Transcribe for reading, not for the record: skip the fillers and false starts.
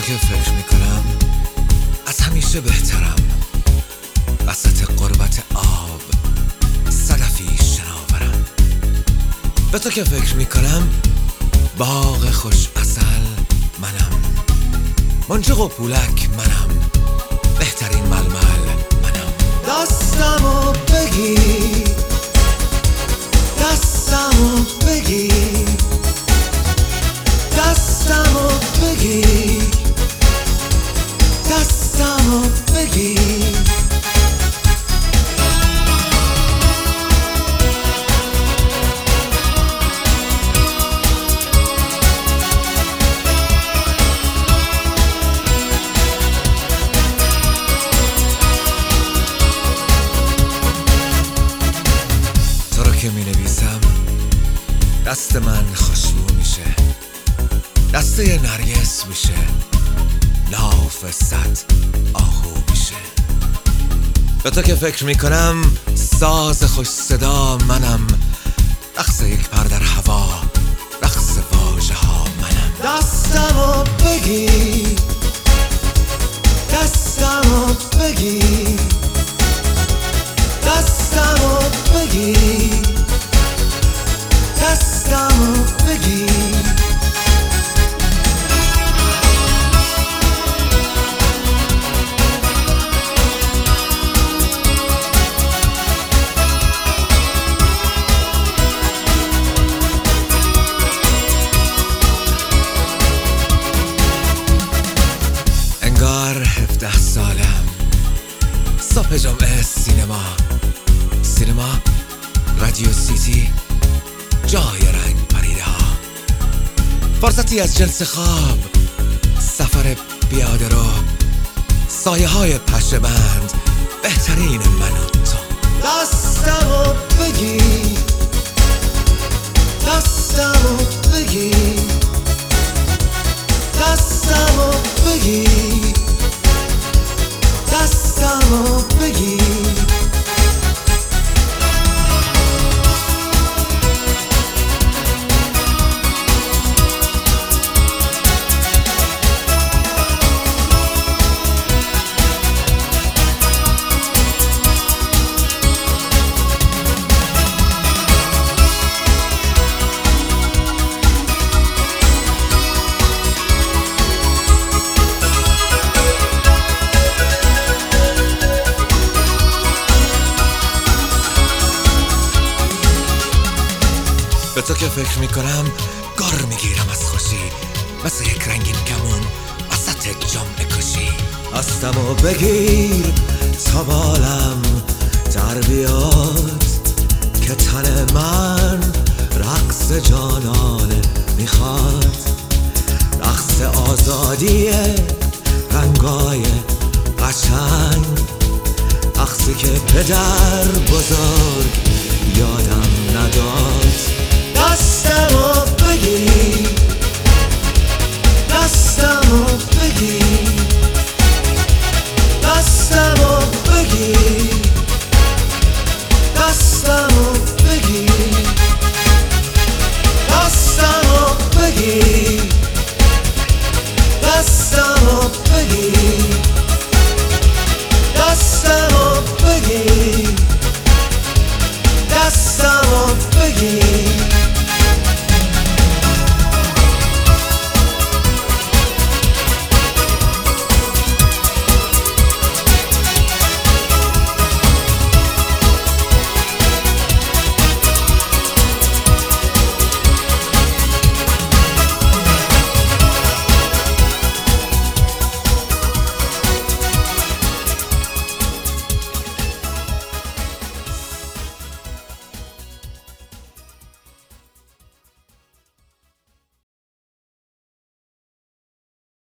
که فکر میکنم از همیشه بهترم، وسط غربت آب صدفی شناورم. به تو که فکر میکنم باغ خوش عسل منم، منجق و پولک منم، بهترین ململ منم. دستمو بگیر، دستمو بگیر، دستمو بگیر، دستمو بگیر. تو رو که می نویسم دست من خوشبو میشه، دسته نرگس میشه، لاف صد آهو میشه. به تو که فکر میکنم ساز خوش صدا منم، رقص یک پر در هوا، رقص واژه ها منم. دستمو بگیر، دستمو بگیر، دستمو بگیر، دستمو بگیر. انگار 17 سالم، صبح جمعه سینما، رادیو سیتی، جای رنگ پریده ها، فرصتی از جنس خواب، سفر پیاده رو، سایه های پشه بند، بهترین من و تو. دستمو بگیر، دستمو بگیر، دستمو بگیر، دستمو بگیر. به تو که فکر میکنم گار میگیرم از خوشی، مثل یک رنگین کمون وسط جمع کشی. دستمو بگیر تا بالم در بیاد، که تن من رقص جانانه میخواد، رقص آزادی رنگای قشنگ، رقصی که پدر بزرگ یادم نداد. دستمو